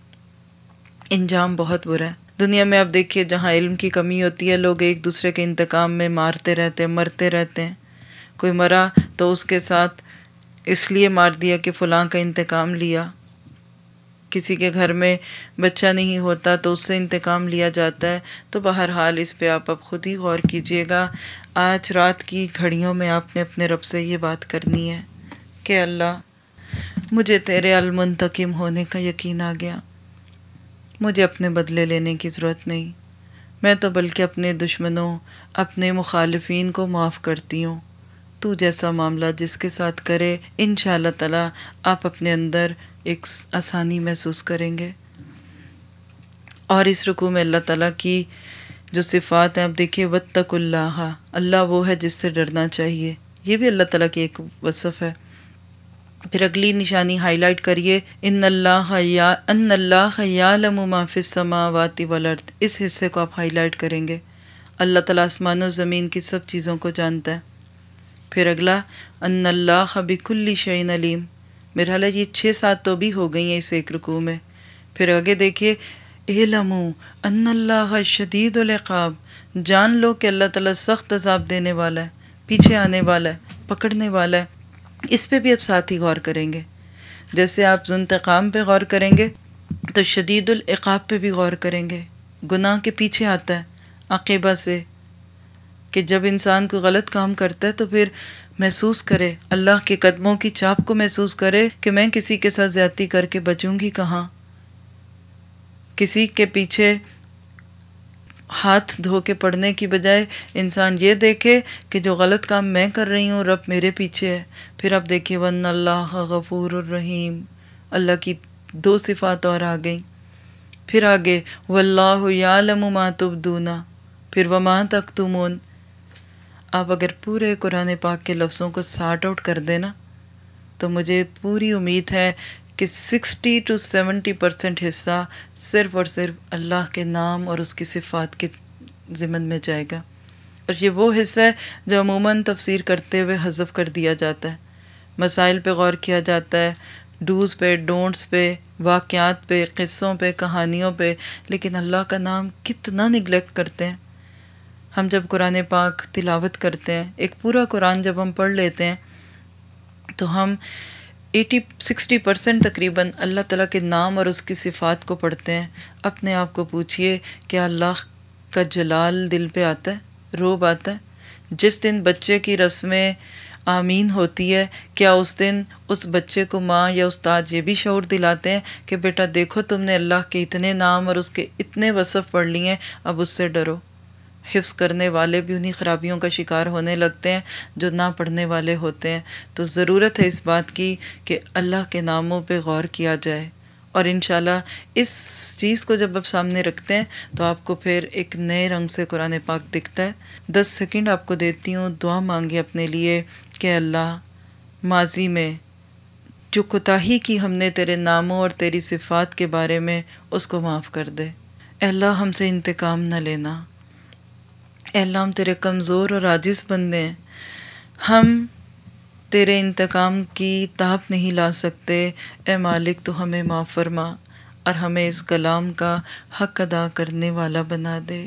انجام بہت برا ہے۔ دنیا میں آپ دیکھیے جہاں علم کی کمی ہوتی ہے لوگ ایک دوسرے کے انتقام میں مارتے رہتے ہیں، مرتے رہتے ہیں۔ کوئی مرا تو اس کے ساتھ اس لیے مار دیا کہ فلاں کا انتقام لیا۔ کسی کے گھر میں بچہ نہیں ہوتا تو اس سے انتقام لیا جاتا ہے۔ تو بہرحال اس پہ آپ اب خود ہی غور کیجئے گا۔ آج رات کی گھڑیوں میں آپ نے اپنے رب سے یہ بات کرنی ہے کہ اللہ مجھے تیرے المنتقم ہونے کا یقین آ گیا، مجھے اپنے بدلے لینے کی ضرورت نہیں، میں تو بلکہ اپنے دشمنوں اپنے مخالفین کو معاف کرتی ہوں۔ تو جیسا معاملہ جس کے ساتھ کرے انشاءاللہ تعالی آپ اپنے اندر ایک آسانی محسوس کریں گے۔ اور اس رکوع میں اللہ تعالیٰ کی جو صفات ہیں آپ دیکھیے، وَاتَّقُوا اللَّهَ، اللہ وہ ہے جس سے ڈرنا چاہیے، یہ بھی اللہ تعالیٰ کی ایک وصف ہے۔ پھر اگلی نشانی ہائی لائٹ کریے، ان اللہ یا ان اللہ یعلم ما فی السماوات والارض، اس حصے کو آپ ہائی لائٹ کریں گے۔ اللہ تعالیٰ آسمان و زمین کی سب چیزوں کو جانتا ہے۔ پھر اگلا، ان اللہ بکل شیء علیم، میرا حال ہے یہ چھ سات تو بھی ہو گئی ہیں اس ایک رکوع میں۔ پھر آگے دیکھیے، اعلموا ان اللہ شدید العقاب، جان لو کہ اللہ تعالیٰ سخت عذاب دینے والا ہے، پیچھے آنے والا ہے، پکڑنے والا ہے۔ اس پہ بھی آپ ساتھ ہی غور کریں گے۔ جیسے آپ ذو انتقام پہ غور کریں گے تو شدید العقاب پہ بھی غور کریں گے۔ گناہ کے پیچھے آتا ہے عاقبہ سے، کہ جب انسان کو غلط کام کرتا ہے تو پھر محسوس کرے، اللہ کے قدموں کی چاپ کو محسوس کرے کہ میں کسی کے ساتھ زیادتی کر کے بچوں گی کہاں۔ کسی کے پیچھے ہاتھ دھو کے پڑھنے کی بجائے انسان یہ دیکھے کہ جو غلط کام میں کر رہی ہوں رب میرے پیچھے ہے۔ پھر آپ دیکھیے، وَإِنَّ اللَّهَ غَفُورٌ رَحِيمٌ، اللہ کی دو صفات اور آ گئیں۔ پھر آگے، وَاللَّهُ يَعْلَمُ مَا تُبْدُونَ، پھر وَمَا تَكْتُمُونَ۔ آپ اگر پورے قرآن پاک کے لفظوں کو سارٹ آؤٹ کر دیں نا تو مجھے پوری امید ہے کہ سکسٹی ٹو سیونٹی پرسنٹ حصہ صرف اور صرف اللہ کے نام اور اس کی صفات کے ضمن میں جائے گا۔ اور یہ وہ حصہ ہے جو عموماً تفسیر کرتے ہوئے حذف کر دیا جاتا ہے۔ مسائل پہ غور کیا جاتا ہے، ڈوز پہ، ڈونٹس پہ، واقعات پہ، قصوں پہ، کہانیوں پہ، لیکن اللہ کا نام کتنا نگلیکٹ کرتے ہیں۔ ہم جب قرآن پاک تلاوت کرتے ہیں، ایک پورا قرآن جب ہم پڑھ لیتے ہیں تو ہم ایٹی سکسٹی پرسنٹ تقریباً اللہ تعالیٰ کے نام اور اس کی صفات کو پڑھتے ہیں۔ اپنے آپ کو پوچھئے کیا اللہ کا جلال دل پہ آتا ہے، روب آتا ہے؟ جس دن بچے کی رسمیں آمین ہوتی ہے، کیا اس دن اس بچے کو ماں یا استاد یہ بھی شعور دلاتے ہیں کہ بیٹا دیکھو تم نے اللہ کے اتنے نام اور اس کے اتنے وصف پڑھ لیے ہیں، اب اس سے ڈرو؟ حفظ کرنے والے بھی انہی خرابیوں کا شکار ہونے لگتے ہیں جو نہ پڑھنے والے ہوتے ہیں۔ تو ضرورت ہے اس بات کی کہ اللہ کے ناموں پہ غور کیا جائے، اور انشاءاللہ اس چیز کو جب آپ سامنے رکھتے ہیں تو آپ کو پھر ایک نئے رنگ سے قرآن پاک دکھتا ہے۔ دس سیکنڈ آپ کو دیتی ہوں، دعا مانگے اپنے لیے کہ اللہ ماضی میں جو کوتاہی کی ہم نے تیرے ناموں اور تیری صفات کے بارے میں، اس کو معاف کر دے۔ اے اللہ ہم سے انتقام نہ لینا، اے اللہ ہم تیرے کمزور اور عاجز بندے ہیں، ہم تیرے انتقام کی تاب نہیں لا سکتے۔ اے مالک تو ہمیں معاف فرما اور ہمیں اس کلام کا حق ادا کرنے والا بنا دے۔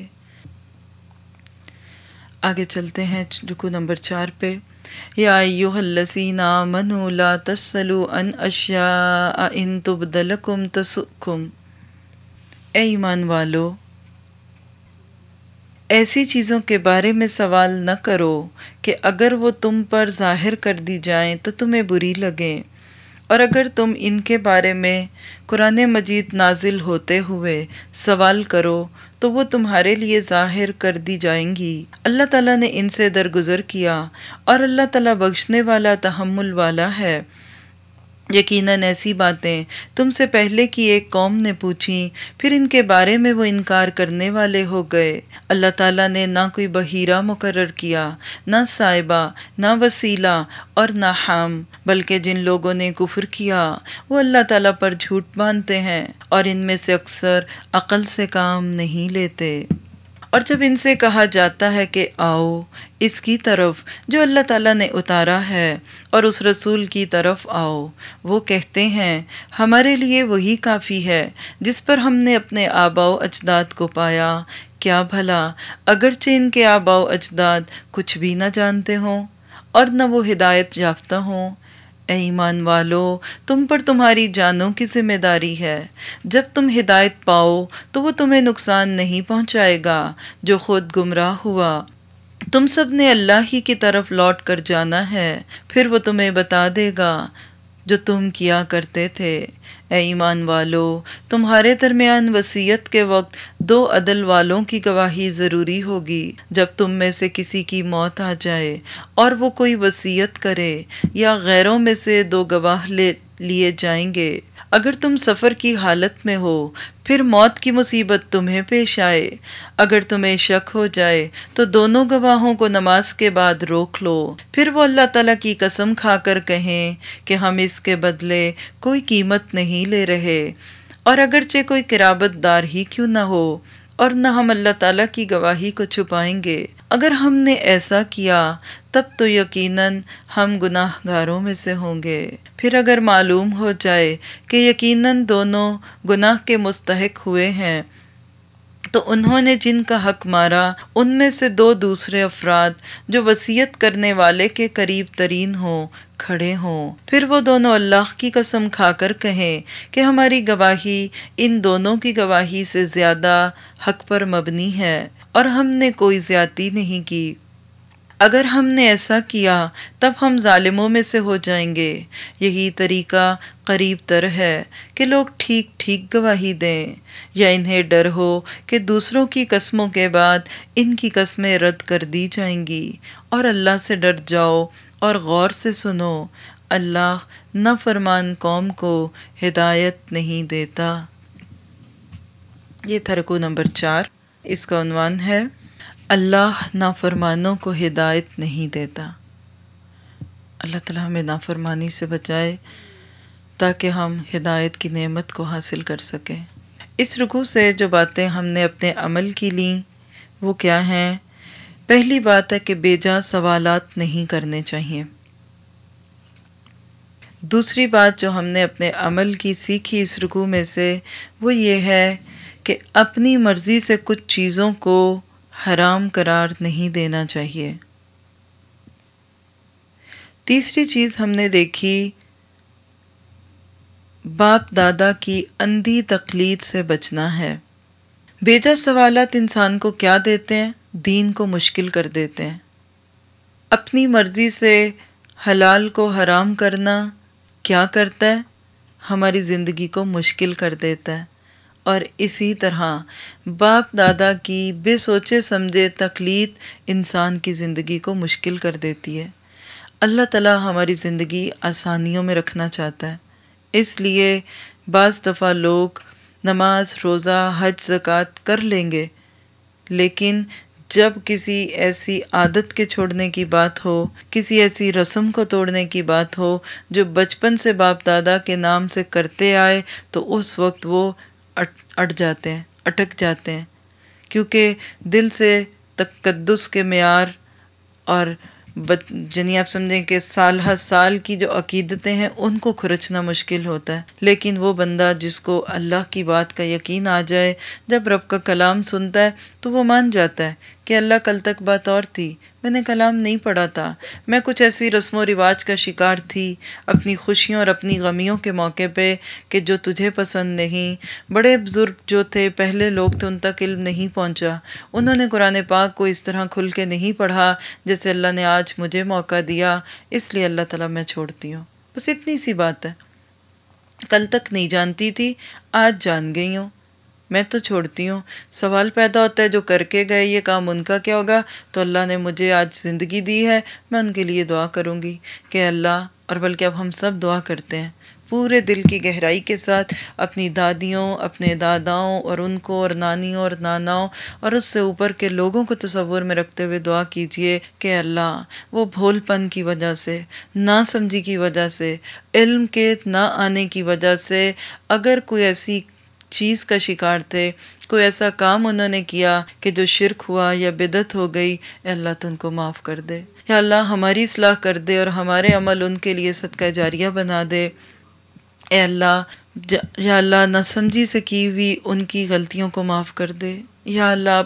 آگے چلتے ہیں رکوع نمبر چار پہ۔ یا ایھا الذین آمنوا لا تسألوا عن اشیاء ان تبد لکم تسؤکم۔ اے ایمان والو، ایسی چیزوں کے بارے میں سوال نہ کرو کہ اگر وہ تم پر ظاہر کر دی جائیں تو تمہیں بری لگیں، اور اگر تم ان کے بارے میں قرآن مجید نازل ہوتے ہوئے سوال کرو تو وہ تمہارے لیے ظاہر کر دی جائیں گی۔ اللہ تعالیٰ نے ان سے درگزر کیا اور اللہ تعالیٰ بخشنے والا تحمل والا ہے۔ یقیناً ایسی باتیں تم سے پہلے کی ایک قوم نے پوچھیں، پھر ان کے بارے میں وہ انکار کرنے والے ہو گئے۔ اللہ تعالیٰ نے نہ کوئی بحیرہ مقرر کیا، نہ صاحبہ، نہ وسیلہ اور نہ حام، بلکہ جن لوگوں نے کفر کیا وہ اللہ تعالیٰ پر جھوٹ باندھتے ہیں، اور ان میں سے اکثر عقل سے کام نہیں لیتے۔ اور جب ان سے کہا جاتا ہے کہ آؤ اس کی طرف جو اللہ تعالیٰ نے اتارا ہے اور اس رسول کی طرف آؤ، وہ کہتے ہیں ہمارے لیے وہی کافی ہے جس پر ہم نے اپنے آباء و اجداد کو پایا۔ کیا بھلا اگرچہ ان کے آباء و اجداد کچھ بھی نہ جانتے ہوں اور نہ وہ ہدایت یافتہ ہوں۔ اے ایمان والو، تم پر تمہاری جانوں کی ذمہ داری ہے۔ جب تم ہدایت پاؤ تو وہ تمہیں نقصان نہیں پہنچائے گا جو خود گمراہ ہوا۔ تم سب نے اللہ ہی کی طرف لوٹ کر جانا ہے، پھر وہ تمہیں بتا دے گا جو تم کیا کرتے تھے۔ اے ایمان والو، تمہارے درمیان وصیت کے وقت دو عدل والوں کی گواہی ضروری ہوگی۔ جب تم میں سے کسی کی موت آ جائے اور وہ کوئی وصیت کرے یا غیروں میں سے دو گواہ لے لیے جائیں گے، اگر تم سفر کی حالت میں ہو پھر موت کی مصیبت تمہیں پیش آئے، اگر تمہیں شک ہو جائے تو دونوں گواہوں کو نماز کے بعد روک لو، پھر وہ اللہ تعالیٰ کی قسم کھا کر کہیں کہ ہم اس کے بدلے کوئی قیمت نہیں لے رہے، اور اگرچہ کوئی قرابت دار ہی کیوں نہ ہو، اور نہ ہم اللہ تعالیٰ کی گواہی کو چھپائیں گے۔ اگر ہم نے ایسا کیا تب تو یقیناً ہم گناہ گاروں میں سے ہوں گے۔ پھر اگر معلوم ہو جائے کہ یقیناً دونوں گناہ کے مستحق ہوئے ہیں تو انہوں نے جن کا حق مارا ان میں سے دو دوسرے افراد جو وصیت کرنے والے کے قریب ترین ہوں کھڑے ہوں، پھر وہ دونوں اللہ کی قسم کھا کر کہیں کہ ہماری گواہی ان دونوں کی گواہی سے زیادہ حق پر مبنی ہے اور ہم نے کوئی زیادتی نہیں کی۔ اگر ہم نے ایسا کیا تب ہم ظالموں میں سے ہو جائیں گے۔ یہی طریقہ قریب تر ہے کہ لوگ ٹھیک ٹھیک گواہی دیں، یا انہیں ڈر ہو کہ دوسروں کی قسموں کے بعد ان کی قسمیں رد کر دی جائیں گی، اور اللہ سے ڈر جاؤ اور غور سے سنو، اللہ نافرمان قوم کو ہدایت نہیں دیتا۔ یہ تھا رکوع نمبر چار، اس کا عنوان ہے اللہ نافرمانوں کو ہدایت نہیں دیتا۔ اللہ تعالیٰ ہمیں نافرمانی سے بچائے تاکہ ہم ہدایت کی نعمت کو حاصل کر سکیں۔ اس رکوع سے جو باتیں ہم نے اپنے عمل کی لیں وہ کیا ہیں؟ پہلی بات ہے کہ بے جا سوالات نہیں کرنے چاہیے۔ دوسری بات جو ہم نے اپنے عمل کی سیکھی اس رکوع میں سے وہ یہ ہے کہ اپنی مرضی سے کچھ چیزوں کو حرام قرار نہیں دینا چاہیے۔ تیسری چیز ہم نے دیکھی باپ دادا کی اندھی تقلید سے بچنا ہے۔ بیجا سوالات انسان کو کیا دیتے ہیں؟ دین کو مشکل کر دیتے ہیں۔ اپنی مرضی سے حلال کو حرام کرنا کیا کرتا ہے؟ ہماری زندگی کو مشکل کر دیتا ہے، اور اسی طرح باپ دادا کی بے سوچے سمجھے تقلید انسان کی زندگی کو مشکل کر دیتی ہے۔ اللہ تعالیٰ ہماری زندگی آسانیوں میں رکھنا چاہتا ہے، اس لیے بعض دفعہ لوگ نماز، روزہ، حج، زکوٰۃ کر لیں گے، لیکن جب کسی ایسی عادت کے چھوڑنے کی بات ہو، کسی ایسی رسم کو توڑنے کی بات ہو جو بچپن سے باپ دادا کے نام سے کرتے آئے، تو اس وقت وہ اٹ اٹ جاتے ہیں، اٹک جاتے ہیں، کیونکہ دل سے تقدس کے معیار اور یعنی آپ سمجھیں کہ سال ہر سال کی جو عقیدتیں ہیں ان کو کھرچنا مشکل ہوتا ہے۔ لیکن وہ بندہ جس کو اللہ کی بات کا یقین آ جائے، جب رب کا کلام سنتا ہے تو وہ مان جاتا ہے کہ اللہ کل تک بات اور تھی، میں نے کلام نہیں پڑھا تھا، میں کچھ ایسی رسم و رواج کا شکار تھی اپنی خوشیوں اور اپنی غمیوں کے موقع پہ کہ جو تجھے پسند نہیں۔ بڑے بزرگ جو تھے، پہلے لوگ تھے، ان تک علم نہیں پہنچا، انہوں نے قرآن پاک کو اس طرح کھل کے نہیں پڑھا جیسے اللہ نے آج مجھے موقع دیا، اس لیے اللہ تعالیٰ میں چھوڑتی ہوں۔ بس اتنی سی بات ہے، کل تک نہیں جانتی تھی، آج جان گئی ہوں، میں تو چھوڑتی ہوں۔ سوال پیدا ہوتا ہے جو کر کے گئے یہ کام ان کا کیا ہوگا؟ تو اللہ نے مجھے آج زندگی دی ہے، میں ان کے لیے دعا کروں گی کہ اللہ، اور بلکہ اب ہم سب دعا کرتے ہیں پورے دل کی گہرائی کے ساتھ، اپنی دادیوں، اپنے داداؤں اور ان کو اور نانیوں اور ناناؤں اور اس سے اوپر کے لوگوں کو تصور میں رکھتے ہوئے دعا کیجئے کہ اللہ، وہ بھول پن کی وجہ سے، نا سمجھی کی وجہ سے، علم کے نہ آنے کی وجہ سے اگر کوئی ایسی چیز کا شکار تھے، کوئی ایسا کام انہوں نے کیا کہ جو شرک ہوا یا بدعت ہو گئی، اے اللہ تو ان کو معاف کر دے، یا اللہ ہماری اصلاح کر دے اور ہمارے عمل ان کے لیے صدقہ جاریہ بنا دے، اے اللہ، یا اللہ نہ سمجھی سے کی ہوئی ان کی غلطیوں کو معاف کر دے، یا اللہ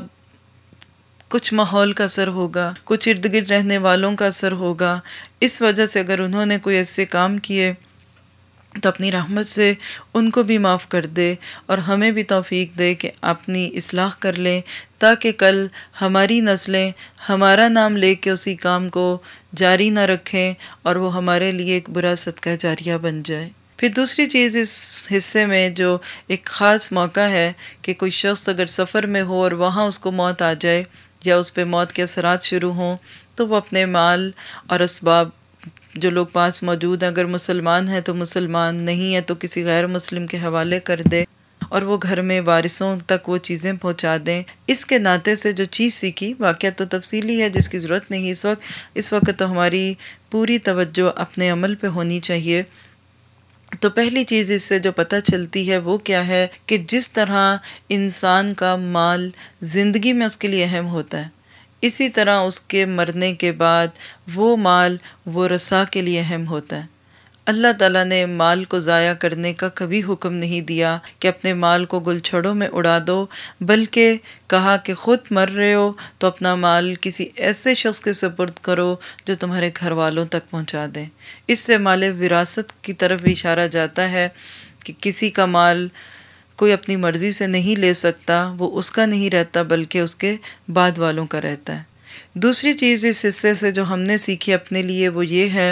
کچھ ماحول کا اثر ہوگا، کچھ ارد گرد رہنے والوں کا اثر ہوگا، اس وجہ سے اگر انہوں نے کوئی ایسے کام کیے تو اپنی رحمت سے ان کو بھی معاف کر دے اور ہمیں بھی توفیق دے کہ اپنی اصلاح کر لیں، تاکہ کل ہماری نسلیں ہمارا نام لے کے اسی کام کو جاری نہ رکھیں اور وہ ہمارے لیے ایک برا صدقہ جاریہ بن جائے۔ پھر دوسری چیز اس حصے میں جو ایک خاص موقع ہے کہ کوئی شخص اگر سفر میں ہو اور وہاں اس کو موت آ جائے یا اس پہ موت کے اثرات شروع ہوں، تو وہ اپنے مال اور اسباب جو لوگ پاس موجود ہیں، اگر مسلمان ہیں تو مسلمان، نہیں ہے تو کسی غیر مسلم کے حوالے کر دے اور وہ گھر میں وارثوں تک وہ چیزیں پہنچا دیں۔ اس کے ناطے سے جو چیز سیکھی، واقعہ تو تفصیلی ہے جس کی ضرورت نہیں اس وقت اس وقت تو ہماری پوری توجہ اپنے عمل پہ ہونی چاہیے۔ تو پہلی چیز اس سے جو پتہ چلتی ہے وہ کیا ہے کہ جس طرح انسان کا مال زندگی میں اس کے لیے اہم ہوتا ہے، اسی طرح اس کے مرنے کے بعد وہ مال ورثاء کے لیے اہم ہوتا ہے۔ اللہ تعالیٰ نے مال کو ضائع کرنے کا کبھی حکم نہیں دیا کہ اپنے مال کو گل چھڑوں میں اڑا دو، بلکہ کہا کہ خود مر رہے ہو تو اپنا مال کسی ایسے شخص کے سپرد کرو جو تمہارے گھر والوں تک پہنچا دیں۔ اس سے مال وراثت کی طرف بھی اشارہ جاتا ہے کہ کسی کا مال کوئی اپنی مرضی سے نہیں لے سکتا، وہ اس کا نہیں رہتا بلکہ اس کے بعد والوں کا رہتا ہے۔ دوسری چیز اس حصے سے جو ہم نے سیکھی اپنے لیے وہ یہ ہے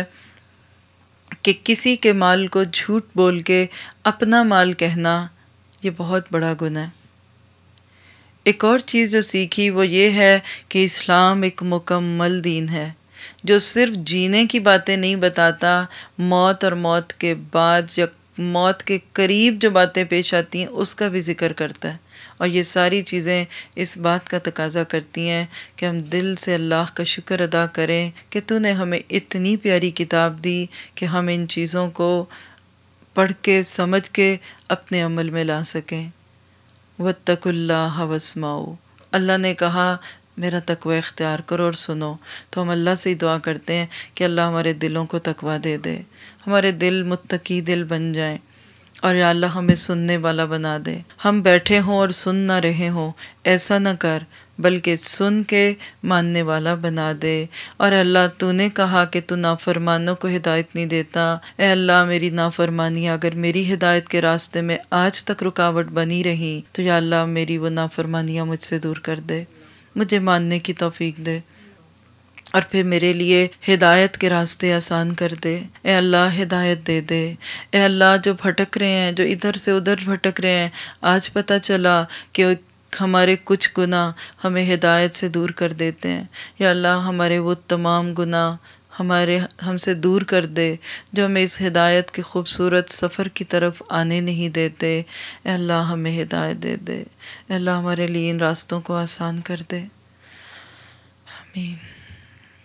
کہ کسی کے مال کو جھوٹ بول کے اپنا مال کہنا یہ بہت بڑا گناہ ہے۔ ایک اور چیز جو سیکھی وہ یہ ہے کہ اسلام ایک مکمل دین ہے جو صرف جینے کی باتیں نہیں بتاتا، موت اور موت کے بعد یا موت کے قریب جو باتیں پیش آتی ہیں اس کا بھی ذکر کرتا ہے، اور یہ ساری چیزیں اس بات کا تقاضا کرتی ہیں کہ ہم دل سے اللہ کا شکر ادا کریں کہ تو نے ہمیں اتنی پیاری کتاب دی کہ ہم ان چیزوں کو پڑھ کے سمجھ کے اپنے عمل میں لا سکیں۔ وَاتَّقُوا اللَّهَ وَاسْمَعُوا، اللہ نے کہا میرا تقوی اختیار کرو اور سنو، تو ہم اللہ سے ہی دعا کرتے ہیں کہ اللہ ہمارے دلوں کو تقوی دے دے، ہمارے دل متقی دل بن جائیں، اور یا اللہ ہمیں سننے والا بنا دے، ہم بیٹھے ہوں اور سن نہ رہے ہوں، ایسا نہ کر بلکہ سن کے ماننے والا بنا دے۔ اور اللہ تو نے کہا کہ تو نافرمانوں کو ہدایت نہیں دیتا، اے اللہ میری نافرمانی اگر میری ہدایت کے راستے میں آج تک رکاوٹ بنی رہی تو یا اللہ میری وہ نافرمانیاں مجھ سے دور کر دے، مجھے ماننے کی توفیق دے۔ اور پھر میرے لیے ہدایت کے راستے آسان کر دے۔ اے اللہ ہدایت دے دے۔ اے اللہ جو بھٹک رہے ہیں، جو ادھر سے ادھر بھٹک رہے ہیں، آج پتہ چلا کہ ہمارے کچھ گناہ ہمیں ہدایت سے دور کر دیتے ہیں۔ یا اللہ ہمارے وہ تمام گناہ ہمارے ہم سے دور کر دے جو ہمیں اس ہدایت کے خوبصورت سفر کی طرف آنے نہیں دیتے۔ اے اللہ ہمیں ہدایت دے دے۔ اے اللہ ہمارے لیے ان راستوں کو آسان کر دے۔ آمین۔